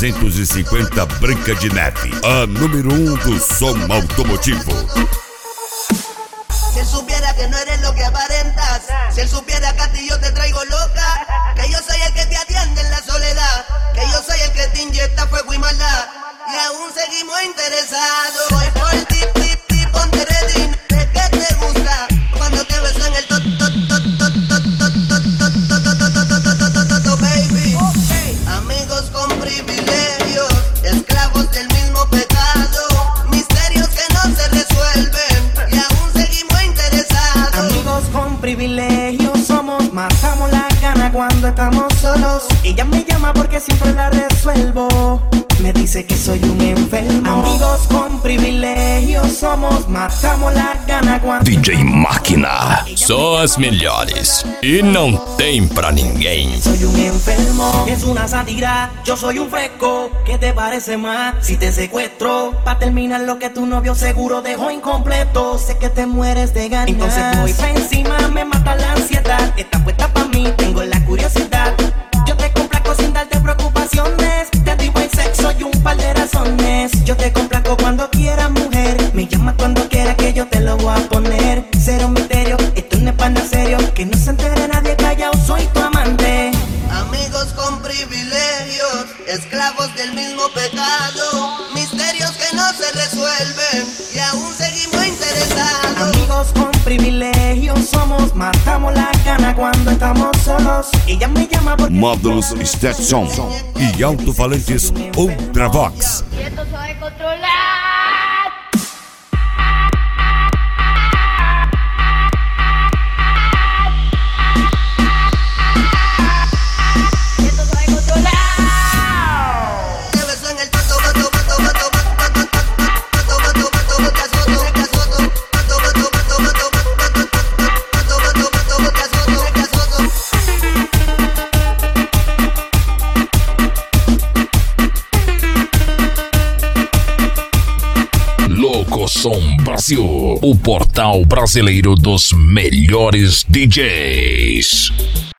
350 Branca de Neve, a número 1 do som automotivo. Si él supiera que no eres lo que aparentas, si él supiera que a ti yo te traigo loca, que yo soy el que te atiende en la soledad, que yo soy el que te inyecta fuego y maldad, y aún seguimos interesados. Voy por ti, ponte ready, ¿de qué te gusta? Cuando te beso en el baby. Amigos con privilegios, esclavos del mismo pecado, misterios que no se resuelven, y aún seguimos interesados. Amigos con privilegios somos, matamos la gana cuando estamos solos. Ella me llama porque siempre la resuelvo, me dice que soy un enfermo. Amigos con privilegios somos, matamos la gana quando DJ Máquina, só as melhores e não tem pra ninguém. Soy un enfermo, es una sátira, yo soy un fresco. ¿Qué te parece más si te secuestro? Pa' terminar lo que tu novio seguro dejó incompleto. Sé que te mueres de ganas, entonces voy pa' encima, me mata la ansiedad. Estás puesta pa' mí, tengo la curiosidad. Yo te complazco sin darte preocupaciones, te digo hay sexo y un par de razones. Yo te complazco cuando quieras, mujer, me llamas cuando quieras que yo te lo voy a poner. Cero misterio, esto no es pana serio, que no se entere nadie callado, soy tu amante. Amigos con privilegios, esclavos del mismo pecado, misterios que no se resuelven, y aún seguimos interesados. Amigos con privilegios somos, matamos la gana cuando estamos solos. Ella me llama porque Módulos Stetson e alto-falantes Ultravox. Y esto se va a controlar. Som Brasil, o portal brasileiro dos melhores DJs.